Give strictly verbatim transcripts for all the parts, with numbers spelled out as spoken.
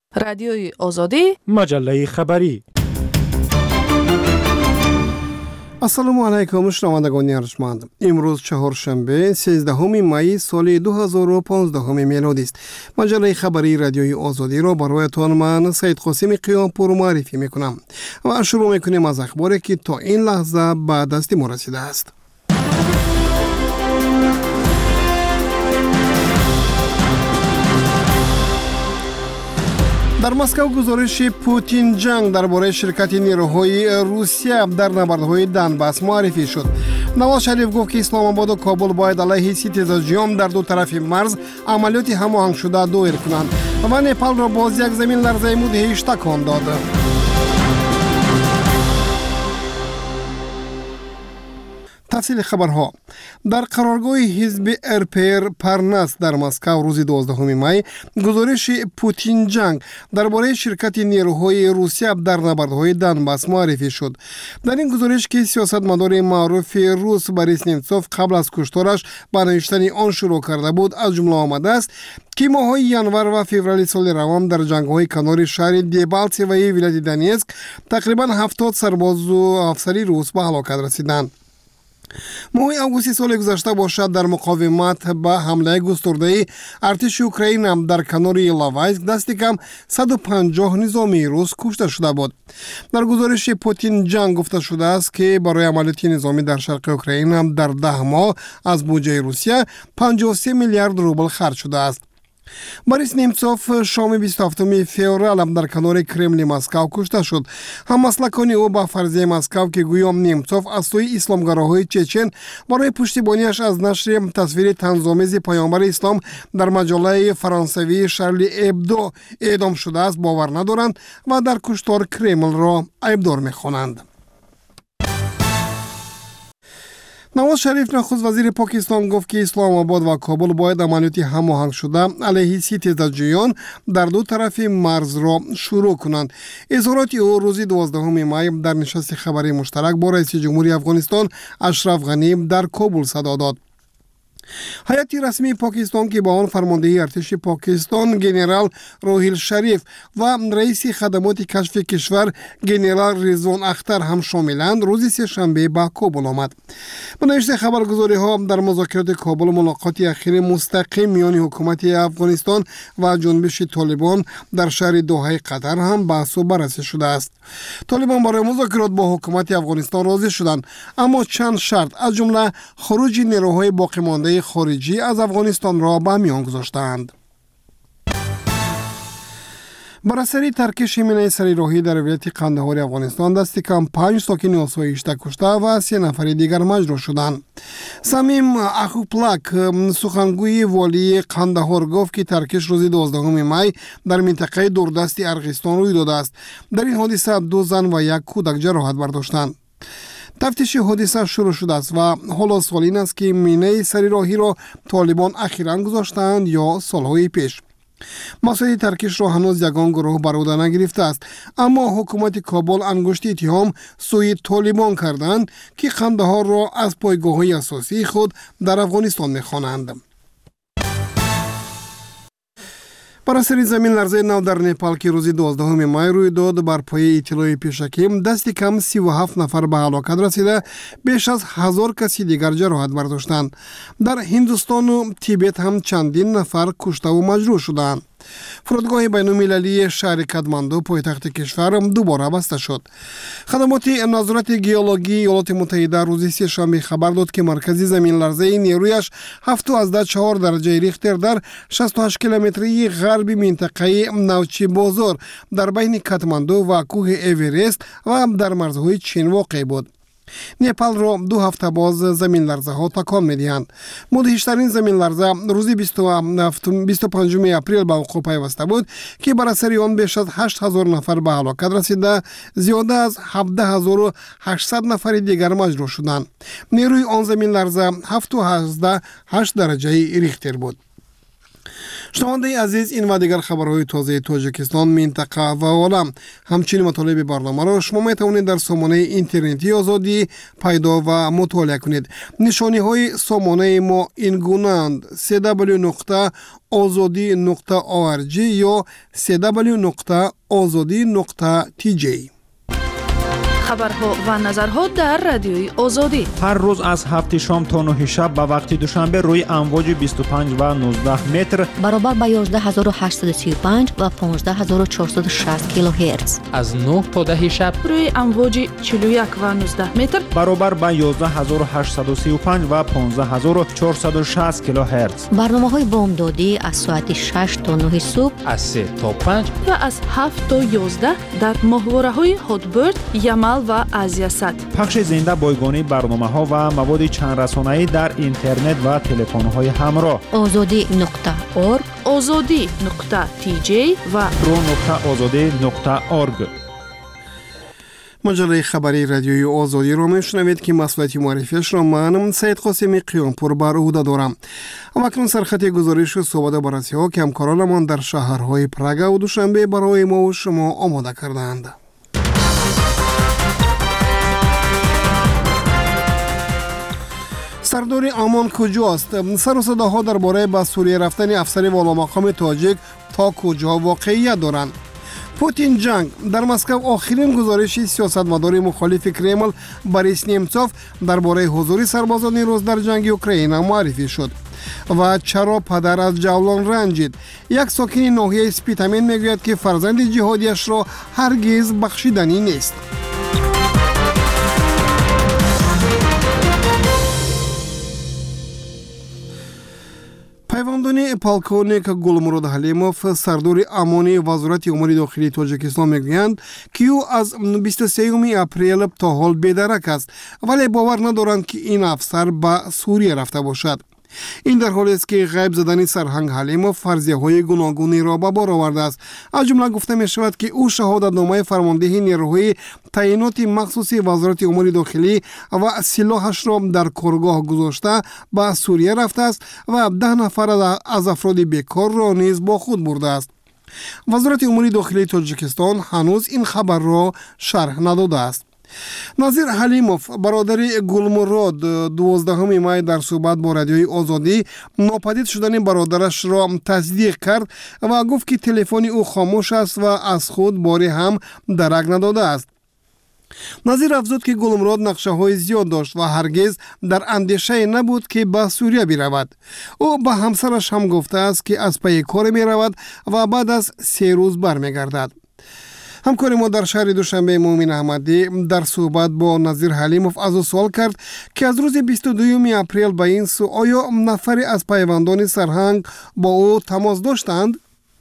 رادیوی آزادی، مجله خبری. السلام علیکم شنوندگان ارجمند. امروز چهارشنبه سیزدهم می سال دو هزار و پانزده میلادی است. مجله خبری رادیوی آزادی را برایتان من سید قاسم قیامپور معرفی میکنم و شروع میکنیم از اخباری که تا این لحظه به دست ما رسیده است. در مسکو گزارش پوتین جنگ درباره شرکت نیروهای روسیه در نبردهای دنباس معرفی شد. نواز شریف گفت که اسلام آباد و کابل باید علیه ستیزاجیان در دو طرف مرز عملیات هماهنگ شده دایر کنند و نپال را باز یک زمین لرزه مدهش تکان داد. تفصیل خبرها. در قرارگاه حزب ارپیر پرنس در مسکو روز دوازدهم می گزارش پوتین جنگ درباره شرکت نیروهای روسیه در نبردهای دنباس معرفی شد. در این گزارش که سیاستمدار معروف روس بوریس نیمتسوف قبل از کشتارش به نوشتن آن شروع کرده بود از جمله آمده است که ماه‌های ینور و فوریه سال روان در جنگ‌های کنار شهر دیبالتسیوی ولایت دونیتسک تقریباً هفتاد سرباز و افسری روس به هلاکت رسیدند. ماه اوگوست سال گذشته باشد در مقاومت به حمله گسترده ارتش اوکراین در کنار ایلاوایسک دست کم صد و پنجاه نظامی روس کشته شده بود. در گزارش پوتین جنگ گفته شده است که برای عملیات نظامی در شرق اوکراین در ده ماه از بودجه روسیه پنجاه و سه میلیارد روبل خرج شده است. بوریس نیمتسوف شام بیست و هفتم فوریه در کنار کرمل مسکو کشته شد. هممسلکان او با فرضیه مسکو که گویا نیمتسوف از سوی اسلامگراهای چچن برای پشتیبانیش از نشر تصویر طنزآمیز پیامبر اسلام در مجله فرانسوی شارلی ابدو اعدام شده است باور ندارند و در کشتار کرمل را عیبدار می‌خوانند. نواز شریف نخست وزیر پاکستان گفت که اسلام آباد و کابل باید عملیات هماهنگ شده علیه ستیزاجیان در دو طرف مرز را شروع کنند. اظهارات او روز دوازدهم می در نشست خبری مشترک با رئیس جمهوری افغانستان اشرف غنی در کابل صدا داد. هیئت رسمی پاکستان که با آن فرمانده ارتش پاکستان گنرال روهیل شریف و رئیس خدمات کشف کشور گنرال رضوان اختر هم شاملند روز سه شنبه به کابل آمد. به نوشته خبرگزاری ها در مذاکرات کابل ملاقات اخیر مستقیم میان حکومت افغانستان و جنبش طالبان در شهر دوحه قطر هم بحث و بررسی شده است. طالبان برای مذاکرات با حکومت افغانستان راضی شدند اما چند شرط از جمله خروج نیروهای باقی مانده خارجی از افغانستان را به میان گذاشتند. بر اثر ترکش مینه سریراهی در ولایت قندهار افغانستان دست کم پنج ساکن آسایش کشته و سه نفر دیگر مجروح شدند. سمیم اخوپلاک سخنگوی والی قندهار گفت که ترکش روز دوازدهم می در منطقه دوردست ارغستان روی داده است. در این حادثه دو زن و یک کودک جراحت برداشتند. تفتیش حادثه شروع شده است و حالا سوال این است که مینه سریراهی را طالبان اخیراً گذاشتند یا سالهای پیش. مسئله ترکش را هنوز یگان گروه بر عهده نگرفته است اما حکومت کابل انگشت اتهام سوی طالبان کردند که قندهار را از پایگاه‌های اساسی خود در افغانستان می‌خوانند. بر اثر زمین لرزه نو در نپال که روز دوازدهم می روی داد بر پایه اطلاع پیشکیم دست کم سی و هفت نفر به هلاکت رسیده بیش از هزار کسی دیگر جراحت برداشتند. در هندوستان و تیبت هم چندین نفر کشته و مجروح شدند. فرودگاه بین‌المللی شهر کادماندو پایتخت کشور دوباره بسته شد. خدمات نظارت گیولوژی ایالات متحده روز سه‌شنبه خبر داد که مرکز زمین لرزه نیرویش هفت و چهار درجه ریختر در شصت و هشت کیلومتری غربی منطقه نوچی بازار در بین کادماندو و کوه اورست و در مرزهای چین واقع بود. نپال را دو هفته باز زمین لرزه ها تکان می دهند. مدهشترین زمین لرزه روز بیست و پنجم اپریل به وقوع پیوسته بود که بر اثر آن بیش از هشت هزار نفر به هلاکت رسیده، زیاده از هفده هزار و هشتصد نفر دیگر مجروح شدند. نیروی آن زمین لرزه هفت و هشت درجه ریختر بود. شنونده عزیز، این و دیگر خبرهای تازه تاجیکستان، منطقه و عالم، همچنین مطالب برنامه را شما میتوانید در سامانه اینترنتی آزادی پیدا و مطالعه کنید. نشانی های سامانه ما این گونه‌اند: سی دبلیو نقطه آزادی نقطه او ار جی یا سی دبلیو نقطه آزادی نقطه تی جی. خبرها و نظرها در رادیوی آزادی هر روز از هفت شام تا نه شب به وقت دوشنبه روی امواج بیست و پنج و نوزده متر برابر با یازده هزار و هشتصد و سی و پنج و پانزده هزار و چهارصد و شصت کیلوهرتز، از نه تا ده شب روی امواج چهل و یک و نوزده متر برابر با یازده هزار و هشتصد و سی و پنج و پانزده هزار و چهارصد و شصت کیلوهرتز. برنامه‌های بامدادی از ساعت شش تا نه صبح، از سه تا پنج و از هفت تا یازده در ماهواره‌های هاتبرد، یمل و آزیا سات. پخش زنده بایگانی برنامه‌ها و مواد چند رسانه‌ای در اینترنت و تلفن‌های همراه. آزادی نقطه اورگ، آزادی نقطه تی جی و رو نقطه آزادی نقطه اورگ. مجله خبری رادیوی آزادی را میشنوید که مسئولیت معرفیش را من سید قاسمی قیانپور بر عهده دارم. اما اکنون سرخط گزارش و صحبت بررسی ها که همکارانمان در شهرهای پراگ و دوشنبه برای ما و شما آماده کردند. سردار آمان کجاست؟ سر و صداها درباره به سوریه رفتن افسر والا مقام تاجیک تا کجا واقعیت دارند؟ پوتین جنگ در مسکو. آخرین گزارش سیاستمدار مخالف کرمل بوریس نیمچوف درباره حضور سربازان روس در جنگ اوکراین معرفی شد. و چرا پدر از جولان رنجید؟ یک ساکن ناحیه اسپیتامین میگوید که فرزند جهادیش را هرگز بخشیدنی نیست. پیوندانی پالکونیک گلمرود حلیموف سردار امانی وزارت امور داخلی تاجیکستان میگویند که او از بیست و سوم اپریل تا حال بی‌درک است، ولی باور ندارند که این افسر به سوریه رفته باشد. این در حالی است که غیب زدن سرهنگ حلیموف فرضیه های گوناگونی را به بار آورده است. از جمله گفته می شود که او شهادتنامه فرماندهی نیروهای تعیینات مخصوصی وزارت امور داخلی و سلاحش را در کارگاه گذاشته به سوریه رفته است و ده نفر از افراد بیکار را نیز با خود برده است. وزارت امور داخلی تاجیکستان هنوز این خبر را شرح نداده است. نظیر حلیموف برادر گلمرود دوازدهم می در صحبت با رادیوی آزادی ناپدید شدن برادرش را تصدیق کرد و گفت که تلفن او خاموش است و از خود باری هم درک نداده است. نظیر افزود که گلمرود نقشه های زیاد داشت و هرگز در اندیشه نبود که به سوریه برود. او به همسرش هم گفته است که از پی کار می رود و بعد از سه روز برمیگردد. همکار ما در شهر دوشنبه مومن احمدی در صحبت با نظیر حلیموف از او سوال کرد که از روز بیست و دوم اپریل به این سو آیا نفری از پیوندان سرهنگ با او تماس داشتند؟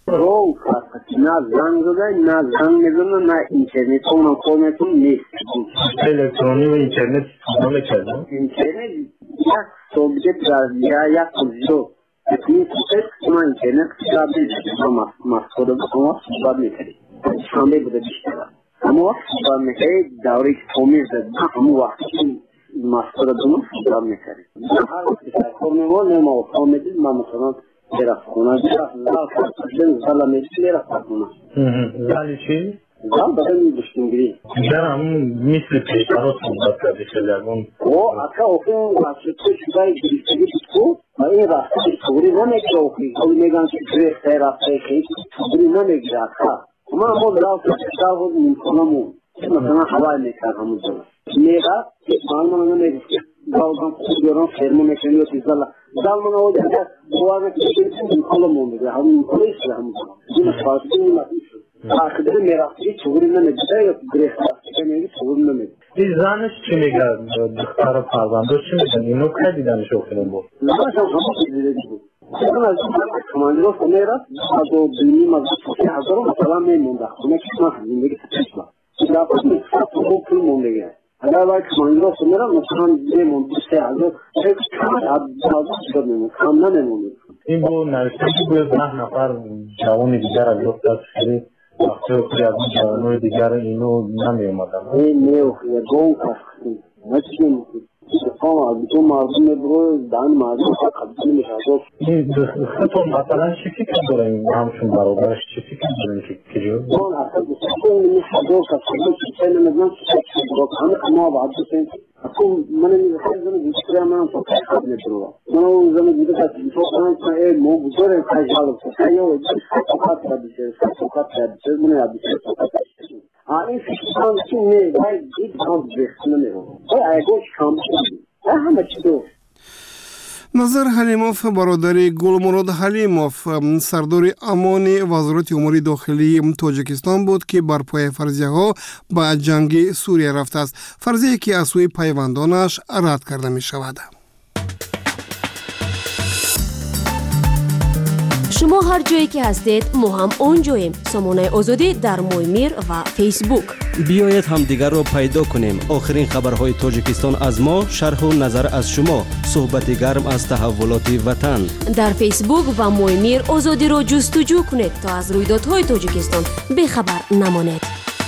رو نه زنگ زده، نه زنگ میزنه، نه اینترنت اون کامتون نیست. الکترونی و اینترنت استفاده کردن. اینترنت یک سوبجت یا یک کلزو این سوبجت ما اینترنت کابل ما ماسکوده ما صحبت میکنیم. شامل بوده بیشتر. اما وقت صحبت میکنیم دوری که تومیز داد همون وقتی ماسکوده دونم صحبت میکنیم. هر وقتی سرکار میوان نما فهمیدید ما مثلا برفت خونه برفت زال کردن زال میشی برفت خونه. زالی چی؟ زال بدن دشتنگری. در همون مثل پیشترات صحبت کردی خیلیگون. او اتا اوکن واسه تو شدای گریستگی تو و این راسته سوری نمیگه اوکی. اولی میگن که گریسته راسته که سوری نمیگه اتا. ما هم راست شاید میکنم. مثلا حوال میکرد همون جلو. میگه که مال من نمیگه. داوودم خودیاران فرمون میکنی و تیزالا. زال من اولی اگر بواره کشید این کلمون میگه. همون کلیش همون جلو. این خاصی نمیگه. آخر میرافتی چوری نمیگه یا گریسته که میگه چوری نمیگه. این زنش چی میگه؟ دختر فرزندش چی میگه؟ اینو که دیدنش اوکلم بود. نه شما هم دیده بود. چون از کماندو فمیرا از دنیای مزدوری هزارو مثلا میمونده. خونه که ما زندگی تشکیل. شاید مثلا تو کل مونده. اگر باید کماندو فمیرا مثلا میمونده سه هزار. چه کار عادی شد میمونه. کام نمیمونه. این بود نوشته بود نه نفر جوانی دیگر از لطف داشت خیلی وقتی اوکی از این جوانوی دیگر اینو نمی اومدن. این نیو خیلی گون کشتی. نچی میمونه. دفاع از تو مردم برو دان مردم قبول میشه. این خطون مثلا چی فکر دارین همشون برابرش چی فکر دارین که کجا؟ اون اصلا بسیار من حضور کسایی که چند نمیدونم چی رو همه ما بعد بسیم. اون من میگم زمین دیگه من فکر کنم نمی‌دونم. من اون زمین دیگه کسی تو کنم که مو بزرگ خیلی فکر یا فقط بشه فقط بشه من یادم این فیشان چی نه باید دید هم بخونه میرم باید اگوش کام کنیم همه چی دو نظر حلیموف برادر گلمراد حلیموف سردار امان وزارت امور داخلی تاجیکستان بود که بر پای فرضیه ها به جنگ سوریه رفته است، فرضیه‌ای که از سوی پیوندانش رد کرده می شود. شما هر جایی که هستید ما هم اونجاییم. سامانه آزادی در مویمیر و فیسبوک. بیایید هم دیگر رو پیدا کنیم. آخرین خبرهای تاجیکستان از ما، شرح و نظر از شما، صحبت گرم از تحولات وطن. در فیسبوک و مویمیر آزادی رو جستجو کنید تا از رویدادهای تاجیکستان بیخبر نمانید.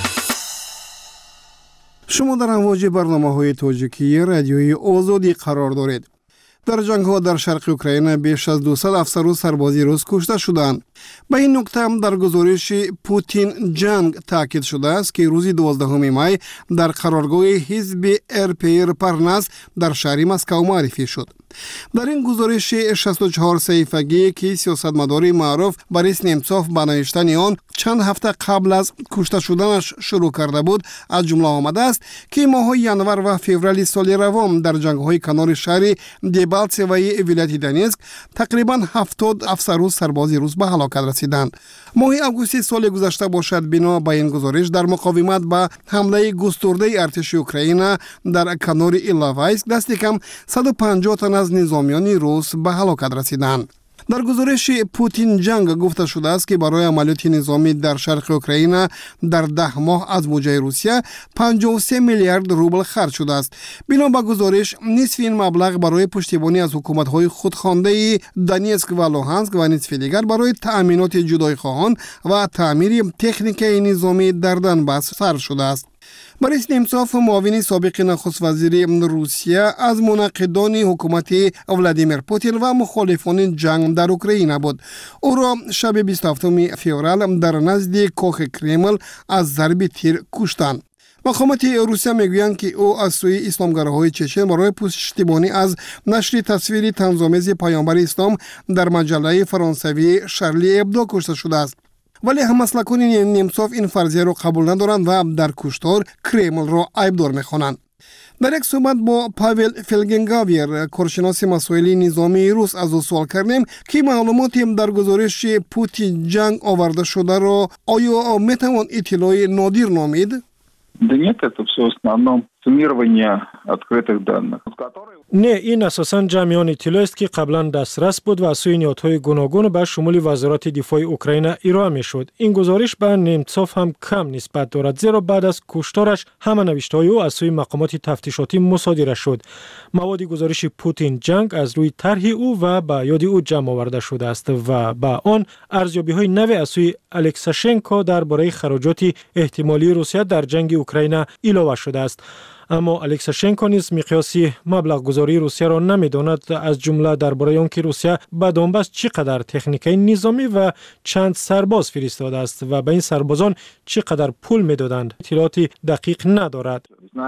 شما در امواج برنامه‌های تاجیکی رادیوی آزادی قرار دارید. در جنگ ها در شرق اوکراین بیش از دویست افسر و سربازی روس کشته شدند. به این نکته هم در گزارش پوتین جنگ تاکید شده است که روز دوازدهم می در قرارگاه حزب ارپیر پرناس در شهر مسکو معرفی شد. در این گزارش شصت و چهار صفحه‌ای که سیاستمدار معروف بوریس نمتسوف با نوشتن آن چند هفته قبل از کشته شدنش شروع کرده بود از جمله آمده است که ماه ینور و فوریه سال روان در جنگ‌های کنار شهر دبالتسوی ولایت دونیتسک تقریبا هفتاد افسر و سرباز روس به هلاکت رسیدند. ماه آگوست سال گذشته باشد بنا به این گزارش در مقاومت به حمله گسترده ارتش اوکراین در کنار ایلاوایسک دست کم صد و پنجاه تن از نظامیان روس به هلاکت رسیدند. در گزارش پوتین جنگ گفته شده است که برای عملیات نظامی در شرق اوکراین در ده ماه از بودجه روسیه پنجاه و سه میلیارد روبل خرج شده است. بنا به گزارش نصف این مبلغ برای پشتیبانی از حکومت‌های خودخوانده دونیتسک و لوهانسک و نصف دیگر برای تأمینات جدای خواهان و تعمیر تکنیک نظامی در دنباس صرف شده است. بوریس نمتسوف معاون سابق نخست وزیر روسیه از مناقضان حکومت ولادیمیر پوتین و مخالفان جنگ در اوکراین بود. او را شب بیست و هفتم فوریه در نزد کاخ کرمل از ضرب تیر کشتند. مقامات روسیه میگویند که او از سوی اسلامگراهای چچن برای پشتیبانی از نشر تصویر طنزآمیز پیامبر اسلام در مجله فرانسوی شارلی ابدو کشته شده است. ولی هممسلکان نمتسوف این فرضیه را قبول ندارند و در کشتار کرمل را عیبدار می‌خوانند. در یک صحبت با پاول فلگنگاویر کارشناس مسائل نظامی روس از او سوال کردیم که معلوماتی در گزارش پوتین جنگ آورده شده را آیا میتوان اطلاع نادر نامید؟ Да нет, это все в основном суммирование открытых данных. نه، این اساساً جمعیان اطلاع است که قبلا دسترس بود و از سوی نهادهای گوناگون به شمول وزارت دفاع اوکراین ارائه میشد. این گزارش به نمتسوف هم کم نسبت دارد، زیرا بعد از کشتارش همه نوشته‌های او از سوی مقامات تفتیشاتی مصادره شد. مواد گزارش پوتین جنگ از روی طرح او و به یاد او جمع آورده شده است و با آن ارزیابی‌های نو از سوی الکساشنکو درباره خراجات احتمالی روسیه در جنگ اوکراین علاوه شده است. اما الکساشنکو نیز مقیاسی مبلغ گذاری روسیه را نمی‌داند، از جمله درباره آنکه روسیه به دونباس چقدر تکنیکای نظامی و چند سرباز فرستاده است و به این سربازان چقدر پول می‌دادند اطلاعاتی دقیق ندارد.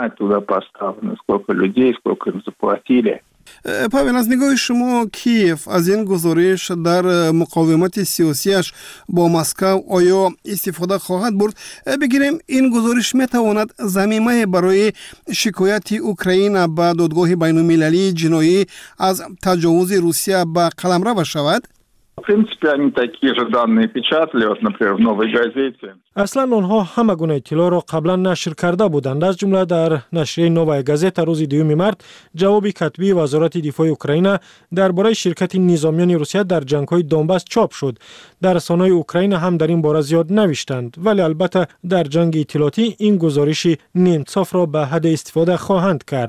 پاول، از نگاه شما کیف از این گزارش در مقاومت سیاسیش با مسکو آیا استفاده خواهد برد؟ بگیریم این گزارش میتواند زمینه برای شکایت اوکراین به دادگاه بین المللی جنایی از تجاوز روسیه به قلمرو بشود؟ В принципе, они такие же данные печатали, вот, например, в «Новой газете». اصلا آنها همه گونه اطلاع را قبلا نشر کرده بودند. از جمله در نشریه نوای گازت روز دوم مارس جواب کتبی وزارت دفاع اوکراین درباره شرکت نظامیان روسیه در جنگ‌های دونباس چاپ شد. در رسانه‌های اوکراین هم در این باره زیاد نوشتند، ولی البته در جنگ اطلاعاتی این گزارش نمتسوف را به حد استفاده خواهند کرد.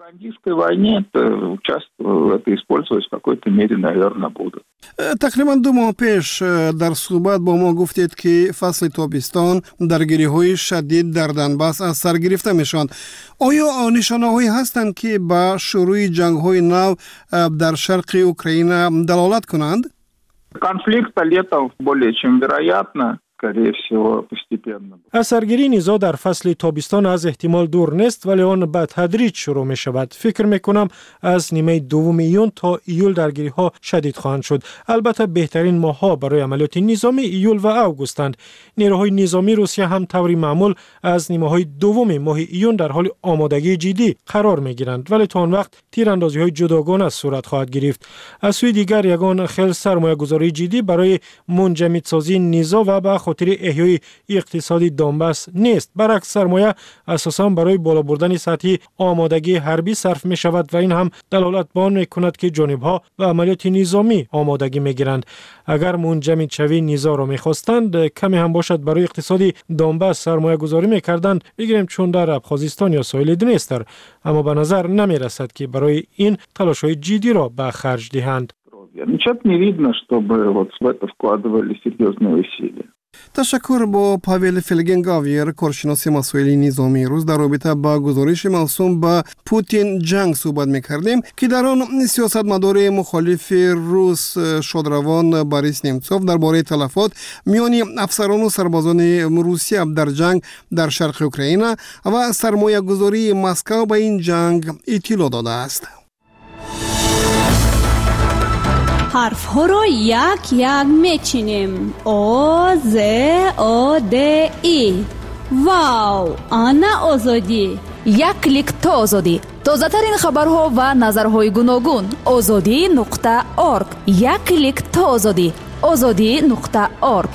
пропагандистской войне участвовал, это использовать в какой-то мере, наверное, будут. تقریبا دو ماه پیش در صحبت با ما گفتید که فصل تابستان درگیری‌های شدید در دنباس از سر گرفته میشوند. آیا نشانه‌هایی هستند که به شروع جنگ‌های نو در شرق اوکراین دلالت کنند؟ Конфликт летом более чем вероятно. скорее всего, постепенно. از سرگیری نیزا در فصل تابستان از احتمال دور نیست، ولی آن به تدریج شروع می شود. فکر می کنم از نیمه دوم ایون تا ایول درگیری ها شدید خواهند شد. البته بهترین ماه ها برای عملیات نظامی ایول و اوگوستند. نیروهای نظامی روسیه هم طوری معمول از نیمه های دوم ماه ایون در حال آمادگی جدی قرار می گیرند، ولی تا آن وقت تیراندازی های جداگانه صورت خواهد گرفت. از سوی دیگر یگان خیلی سرمایه گذاری جدی برای منجمد سازی نیزا و به خاطر احیای اقتصادی دونباس نیست. برعکس سرمایه اساساً برای بالا بردن سطح آمادگی حربی صرف می شود و این هم دلالت بر آن می کند که جانب‌ها و عملیات نظامی آمادگی می گیرند. اگر منجمد شوی نیزا را می خواستند کمی هم باشد برای اقتصادی دونباس سرمایه گذاری می کردند، بگیریم چون در ابخازستان یا ساحل دنیستر، اما به نظر نمی رسد که برای این تلاش‌های جدی را به خرج دهند. Ничего не видно, чтобы вот в это вкладывали серьезные усилия. تشکر. با پاول فلگنگاویر، کارشناس مسائل نظامی روز، در رابطه با گزارش موسوم به پوتین جنگ صحبت می‌کردیم که در آن سیاستمدار مخالف روس شادروان بوریس نمتسوف درباره تلفات میان افسران و سربازان روسیه در جنگ در شرق اوکراین و سرمایه‌گذاری مسکو به این جنگ اطلاع داده است. حرف ها رو یک یک میچینیم. او ز او د ای. واو، آنا آزادی. یک کلیک تا آزادی. تازه ترین خبرها و نظرهای گوناگون. آزادی نقطه اورگ. یک کلیک تا آزادی. آزادی نقطه اورگ.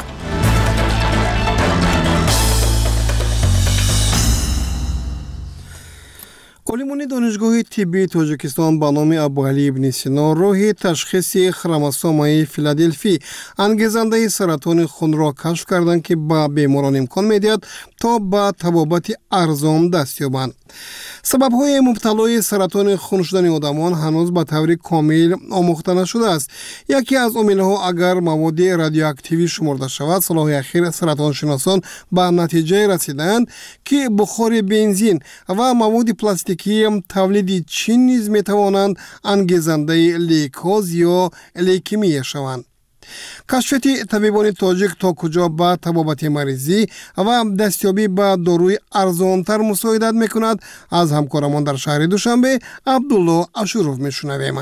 عالمان دانشگاه طبی تاجیکستان به نام ابوعلی ابن سینا راه تشخیص خروموسوم فیلادلفی انگیزنده سرطان خون را کشف کردند که به بیماران امکان می‌دهد تا به طبابت ارزان دست یابند. سبب‌های مبتلای سرطان خون شدن آدمان هنوز به طور کامل آموخته نشده است. یکی از عامل‌ها اگر مواد رادیواکتیوی شمرده شود، سال اخیر سرطان شناسان به نتیجه رسیدند که بخار بنزین و مواد پلاستیکی تولید چین نیز می‌توانند انگیزنده لیکوز یا لیکمی شوند. کشفیت طبیبان تاجیک تا کجا به طبابت مریضی و دستیابی به داروی ارزانتر مساعدت میکند از همکارمان در شهر دوشنبه عبدالله اشروف میشنویم.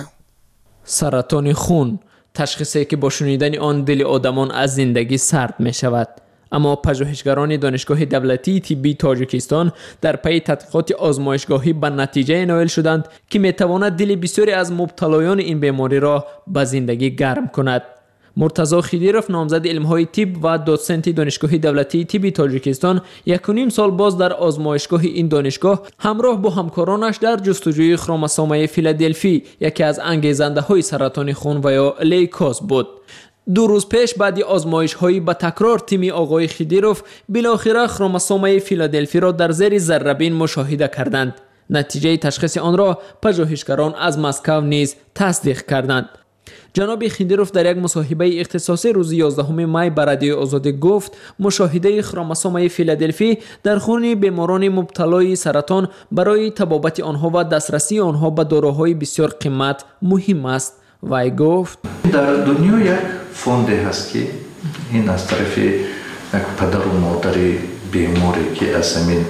سرطان خون تشخیصی که با شنیدن آن دل آدمان از زندگی سرد می شود. اما پژوهشگران دانشگاه دولتی طبی تاجیکستان در پی تحقیقات آزمایشگاهی به نتیجه نائل شدند که می تواند دل بسیاری از مبتلایان این بیماری را به زندگی گرم کند. مرتضی خیدیروف، نامزد علم‌های طب و دوسنت دانشگاه دولتی طب تاجیکستان، یک و نیم سال باز در آزمایشگاه این دانشگاه همراه با همکارانش در جستجوی خروموسوم فیلادلفی، یکی از انگیزنده‌های سرطان خون و یا لیکوز بود. دو روز پیش بعد آزمایش‌های با تکرار تیم آقای خیدیروف بالاخره خروموسوم فیلادلفی را در زیر ذره‌بین مشاهده کردند. نتیجه تشخیص آن را پژوهشگران از مسکو نیز تصدیق کردند. جناب خیدیروف در یک مصاحبه اختصاصی روز یازدهم می بر رادیو آزادی گفت مشاهده خروموسوم فیلادلفی در خون بیماران مبتلای سرطان برای طبابت آنها و دسترسی آنها به داروهای بسیار قیمت مهم است. وی گفت در دنیا یک فوند هست که این از طرف یک پدر و مادر بیماری که از همین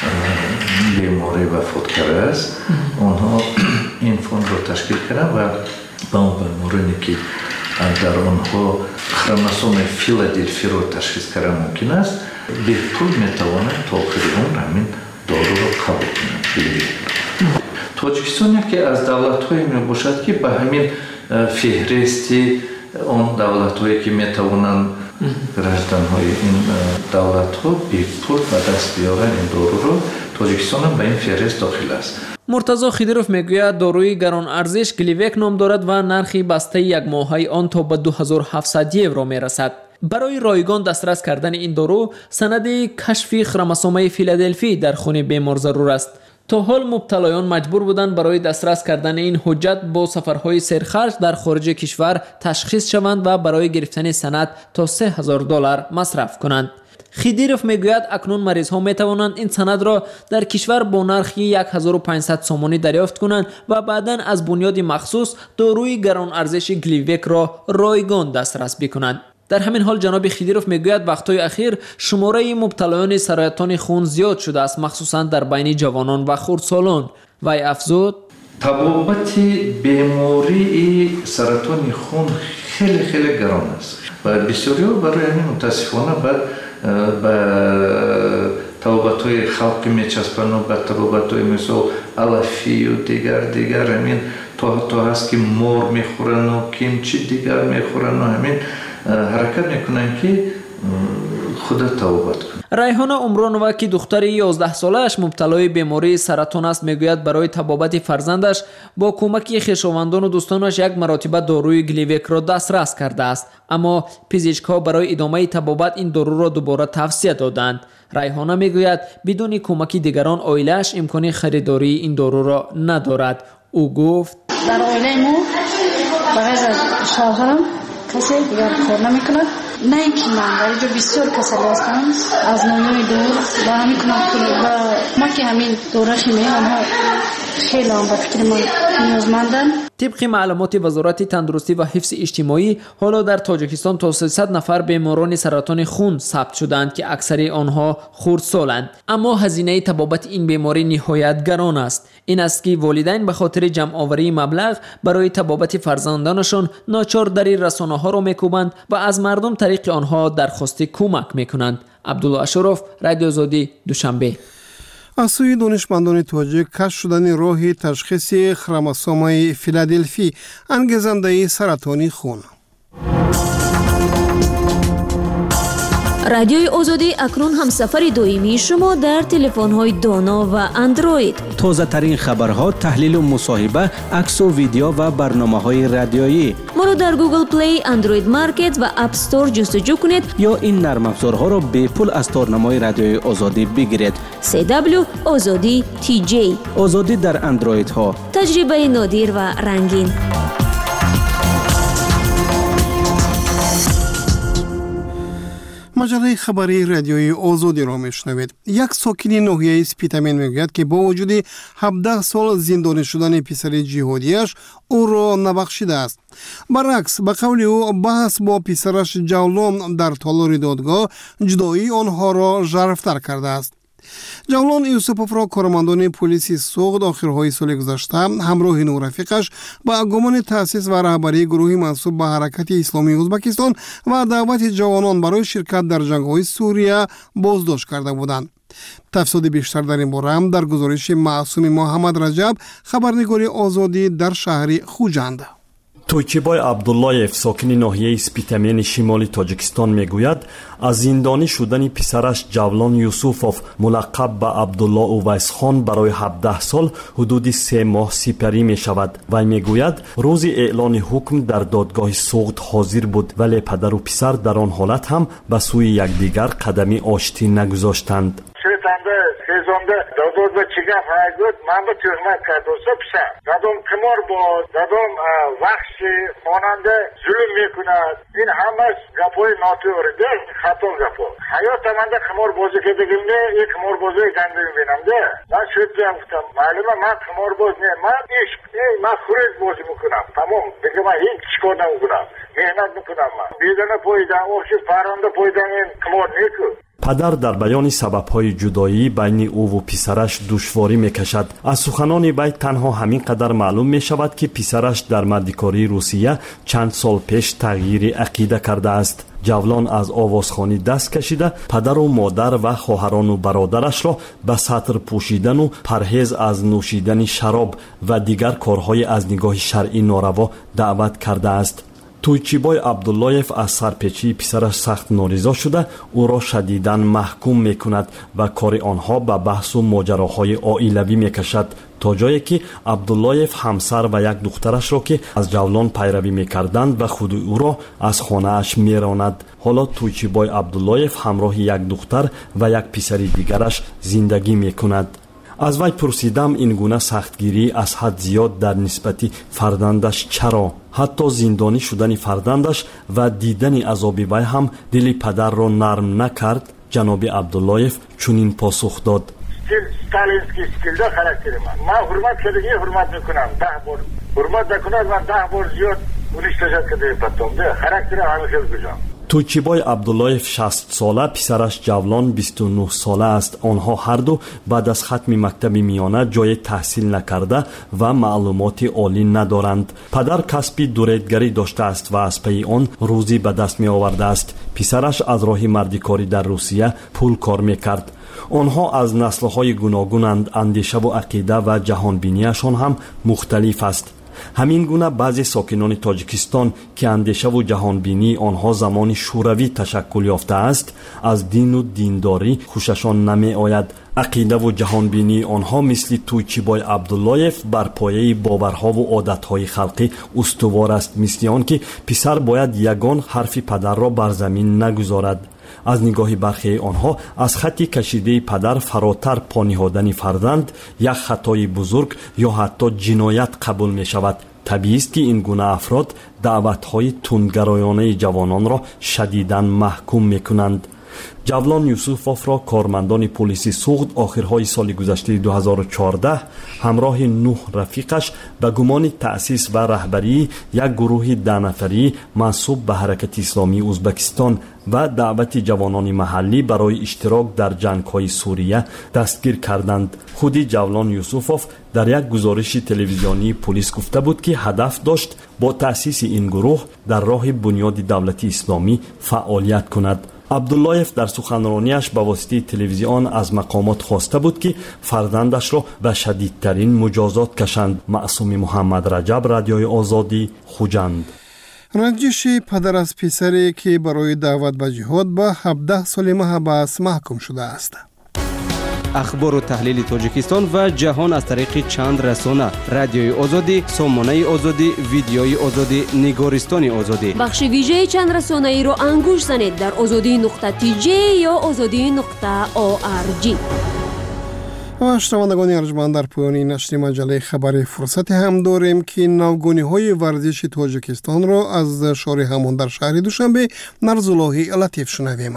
بیماری وفات کرده است، آنها این فوند را تشکیل کردن و با اون بیمارانی که در آنها خروموسوم فیلادلفی را تشخیص کردن ممکن است، به پول میتوانند تا آخر عمر همین دارو را قبول کنند. تاجیکستان یکی از دولت‌هایی می باشد که به همین فهرستی اون دولت‌هایی که میتوانند گردن‌های این دولت‌ها به پول به دست بیارن این دارو را، تاجیکستان هم به این فهرست داخل است. مرتضی خیدیروف میگوید داروی گران ارزش گلیوک نام دارد و نرخ بسته یک ماهه آن تا به دو هزار و هفتصد یورو میرسد. برای رایگان دسترس کردن این دارو سند کشف خروموسوم فیلادلفی در خون بیمار ضرور است. تا حال مبتلایان مجبور بودند برای دسترس کردن این حجت با سفرهای سرخرج در خارج کشور تشخیص شوند و برای گرفتن سند تا سه هزار دلار مصرف کنند. خیدیروف میگوید اکنون مریض ها می توانند این سند را در کشور با نرخ یک هزار و پانصد سومانی دریافت کنند و بعداً از بنیاد مخصوص داروی گران ارزش گلیویک را رایگان دسترس بکنند. در همین حال جناب خیدیروف میگوید وقتهای اخیر شماره مبتلایان سرطان خون زیاد شده است، مخصوصا در بین جوانان و خردسالان. وی افزود تبابت بیماری سرطان خون خیلی خیلی گران است و بسیاری برای همین متاسفانه بعد به تبابت‌های خلقی میچسبند و به تبابت‌های مثل علفی و دیگر دیگر همین تا تا هست که مار میخورن و کیمچی دیگر میخورن و همین حرکت میکنن که خود تبابت کنن. ریحانه عمرانووا که دختر یازده ساله‌اش مبتلای بیماری سرطان است میگوید برای تبابت فرزندش با کمک خویشاوندان و دوستانش یک مرتبه داروی گلیویک را دسترس کرده است، اما پزشک‌ها برای ادامه تبابت این دارو را دوباره توصیه دادند. ریحانه میگوید بدون کمک دیگران عائله‌اش امکان خریداری این دارو را ندارد. او گفت در عائله ما بغیر از شوهرم کسی دیگر کار نمی‌کند. نه اینکه من در اینجا بسیار کسل هستم از نوعی دور و همین کنم و ما که همین دوره خیمه آنها خیلی هم به فکر ما نیازمندن. طبق معلومات وزارت تندرستی و حفظ اجتماعی حالا در تاجیکستان تا سیصد نفر بیماران سرطان خون ثبت شدند که اکثر آنها خردسالند، اما هزینه تبابت این بیماری نهایت گران است. این است که والدین به خاطر جمع آوری مبلغ برای تبابت فرزندانشان ناچار در رسانه ها را میکوبند و از مردم طریق آنها درخواست کمک میکنند. عبدالله اشرف، رادیو آزادی، دوشنبه. از سوی دانشمندان تاجیک کشف شدن راه تشخیص خروموسوم فیلادلفی انگیزنده سرطان خون. رادیوی آزادی اکنون هم سفر دائمی شما در تلفن‌های دانا و اندروید. تازه ترین خبرها، تحلیل و مصاحبه، عکس و ویدیو و برنامه‌های رادیویی. ما رو در گوگل پلی، اندروید مارکت و اپ استور جستجو کنید یا این نرم افزارها را به پول از تارنمای رادیوی آزادی بگیرید. سی دبلیو آزادی تی جی. آزادی در اندروید ها. تجربه نادر و رنگین. مجله خبری رادیوی آزادی را میشنوید. یک ساکن ناحیه اسپیتامین میگوید که با وجود هفده سال زندانی شدن پسر جهادیش او را نبخشیده است. برعکس به قول او بحث با پسرش جولان در تالار دادگاه جدایی آنها را ژرفتر کرده است. جولان یوسفوف را کارمندان پلیس سوخت آخرهای سال گذشته همراه نو رفیقش با گمان تأسیس و رهبری گروهی منسوب به حرکت اسلامی ازبکستان و دعوت جوانان برای شرکت در جنگ‌های سوریه بازداشت کرده بودند. تفصیل بیشتر در این باره هم در گزارش معصوم محمد رجب، خبرنگار آزادی در شهر خوجند. تویچیبای عبداللایف ساکن ناحیه اسپیتامین شمالی تاجیکستان میگوید از زندانی شدن پسرش جولان یوسفوف ملقب به عبدالله اویس خان برای هفده سال حدود سه ماه سپری می شود. و میگوید روز اعلان حکم در دادگاه سوخت حاضر بود، ولی پدر و پسر در آن حالت هم به سوی یکدیگر قدمی آشتی نگذاشتند. شویتنده خیزانده دادود به چیگه های بود من به تهمت کرد و سپسه دادم کمار بود دادم وحش خواننده ظلم میکند. این همه گپای ناتوریده خطا گپا حیات من ده کمار بازی که بگیم نه یک کمار بازی گنده میبینم ده من شویتی هم گفتم معلومه من کمار باز نه من عشق من خورید بازی میکنم تمام دیگه من هیچ چیکار نمیکنم مهنت میکنم من بیدنه پایدن اوشی پرنده پایدن این کمار نیکو. پدر در بیان سبب‌های جدایی بین او و پسرش دشواری می‌کشد. از سخنان وی تنها همین قدر معلوم می‌شود که پسرش در مردکاری روسیه چند سال پیش تغییر عقیده کرده است. جولان از آوازخوانی دست کشیده پدر و مادر و خواهران و برادرش را به سطر پوشیدن و پرهیز از نوشیدن شراب و دیگر کارهای از نگاه شرعی ناروا دعوت کرده است. تویچیبای عبداللایف از سرپیچی پسرش سخت نارضا شده او را شدیداً محکوم میکند و کار آنها به بحث و ماجراهای عائلوی میکشد، تا جایی که عبداللایف همسر و یک دخترش را که از جولان پیروی میکردند و خود او را از خانه اش میراند. حالا تویچیبای عبداللایف همراه یک دختر و یک پسر دیگرش زندگی میکند. از وی پرسیدم این گونه سختگیری از حد زیاد در نسبت فرزندش چرا؟ حتی زندانی شدن فرزندش و دیدن عذاب وی هم دل پدر را نرم نکرد. جناب عبداللهیف چنین پاسخ داد: сталинский стилда характери man. Man hurmat kerdagi hurmat میکنم. ده بار hurmat نکنم من ده بار زیاد уничтожать کرده потом. ده характери همیشه بگم. تویچیبای عبداللهیف شصت ساله، پسرش جولان بیست و نه ساله است. آنها هر دو بعد از ختم مکتب میانه جای تحصیل نکرده و معلومات عالی ندارند. پدر کسبی دوریدگری داشته است و از پی آن روزی به دست می آورده است. پسرش از راه مردکاری در روسیه پول کار میکرد. آنها از نسل‌های گوناگونند. اندیشه و عقیده و جهانبینیشان هم مختلف است. همین گونه بعضی ساکنان تاجیکستان که اندیشه و جهانبینی آنها زمان شوروی تشکل یافته است، از دین و دینداری خوششان نمی آید. عقیده و جهانبینی آنها مثل تویچیبای عبداللهیف بر پایه باورها و عادتهای خلقی استوار است، مثل آن که پسر باید یگان حرف پدر را بر زمین نگذارد. از نگاه برخی آنها از خطی کشیده پدر فراتر پا نهادن فرزند یک خطای بزرگ یا حتی جنایت قبول می شود. طبیعی است که این گونه افراد دعوت‌های تندگرایانه جوانان را شدیداً محکوم می کنند. جولان یوسفوف را کارمندان پلیس سوخت آخرهای سال گذشته دو هزار و چهارده همراه نه رفیقش به گمان تأسیس و رهبری یک گروه ده نفری منسوب به حرکت اسلامی ازبکستان و دعوت جوانان محلی برای اشتراک در جنگ‌های سوریه دستگیر کردند. خودی جولان یوسفوف در یک گزارش تلویزیونی پلیس گفته بود که هدف داشت با تأسیس این گروه در راه بنیاد دولت اسلامی فعالیت کند. عبداللهیف در سخنرانیش به واسطه تلویزیون از مقامات خواسته بود که فرزندش را به شدیدترین مجازات کشند. معصوم محمد رجب، رادیوی آزادی، خوجند. رنجش پدر از پسری که برای دعوت به جهاد به هفده سال محبس محکوم شده است. اخبار و تحلیل تاجیکستان و جهان از طریق چند رسانه: رادیوی آزادی، سامانه آزادی، ویدیوی آزادی، نگارستان آزادی. بخش ویژه چند رسانه ای را انگوش زنید در آزادی نقطه تی جی یا آزادی نقطه او آر جی. و شنوندگان ارجمند، در پایان نشر مجله خبری فرصت هم داریم که نوگانی‌های ورزش تاجیکستان را از شهر همان در شهر دوشنبه نرزاللهی لطیف شنویم.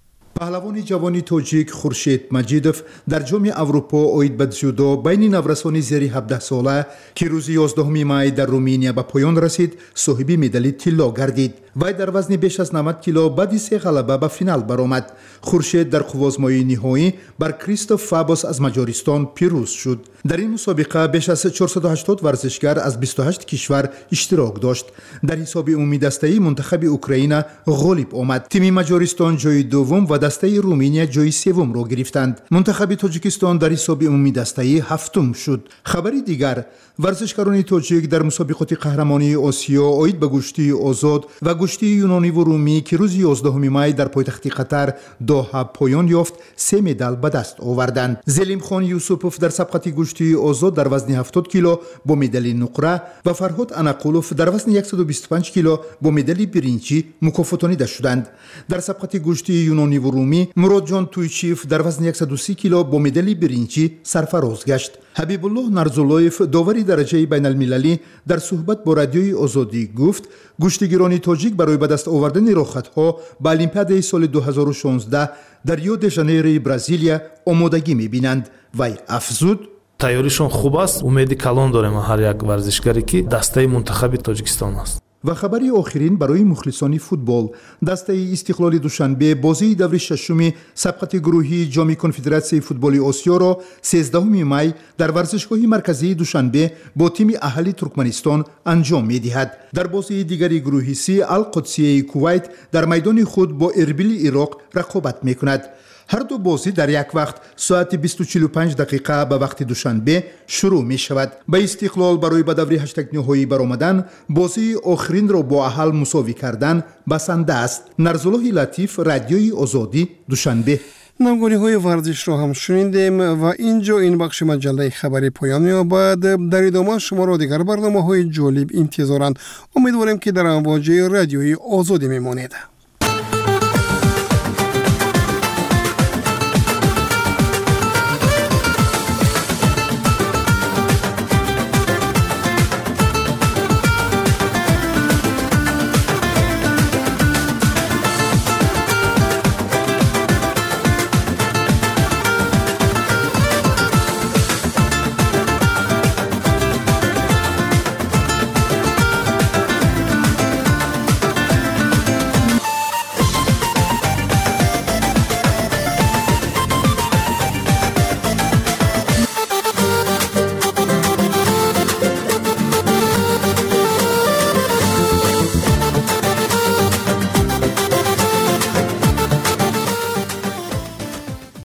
پهلوان جوانی تاجیک خورشید مجیدوف در جام اروپا اوید به جودو بین نورسانی زیر هفده ساله که روز یازدهم می در رومانیا به پایان رسید صاحب مدال طلا گردید. وی در وزن بیش از نود کیلو بعد سه غلبه به فینال برآمد. خورشید در قوازمایی نهایی بر کریستوف فابوس از مجارستان پیروز شد. در این مسابقه بیش از چهارصد و هشتاد ورزشگر از بیست و هشت کشور اشتراک داشت. در حساب عمومی دسته منتخب اوکراین غالب آمد. تیم مجارستان جای دوم و دسته رومانیا جای سوم را گرفتند. منتخب تاجیکستان در حساب عمومی دسته هفتم شد. خبری دیگر: ورزشکاران تاجیک در مسابقات قهرمانی آسیا اوید به گشتی آزاد و گشتی یونانی و رومی که روز یازدهم می در پایتخت قطر دوحه پایان یافت سه مدال به دست آوردند. زلیم خان یوسفوف در سبقت گشتی آزاد در وزن هفتاد کیلو با مدال نقره و فرهاد انقلوف در وزن صد و بیست و پنج کیلو با مدال برنجی مکافاتانیده شدند. در سبقت گشتی یونانی و رومی مراد جان تویچیف در وزن صد و سی کیلو با مدال برنجی سرفراز گشت. حبیب الله نرزاللهیف داوری درجه بین المللی در صحبت با رادیوی آزادی گفت گشتیگران تاجیک برای به دست آوردن راحت‌ها به المپیاد سال دو هزار و شانزده در ریو د ژانیرو برزیلیا آمادگی می‌بینند. وی افزود تیاریشون خوب است. امیدی کلان داریم هر یک ورزشکاری که دسته منتخب تاجیکستان است. و خبری آخرین برای مخلصان فوتبال: دسته استقلال دوشنبه بازی دور ششم سبقت گروهی جام کنفدراسیون فوتبال آسیا را سیزدهم می در ورزشگاه مرکزی دوشنبه با تیم اهلی ترکمنستان انجام می‌دهد. در بازی دیگری گروهی سی القدسیه کویت در میدان خود با اربیل عراق رقابت می‌کند. هر دو بازی در یک وقت ساعت بیست و چهل و پنج دقیقه به وقت دوشنبه شروع می شود. به استقلال برای به دوره هشت نهایی برآمدن بازی آخرین را با اهل مساوی کردن بسنده است. نرزاللهی لطیف، رادیوی آزادی، دوشنبه. نوگانی‌های ورزش را هم شنیدیم و اینجا این بخش مجله خبری پایان می‌یابد. در ادامه شما را دیگر برنامه‌های جالب انتظارند. امیدواریم که در امواج رادیوی آزادی میمانید.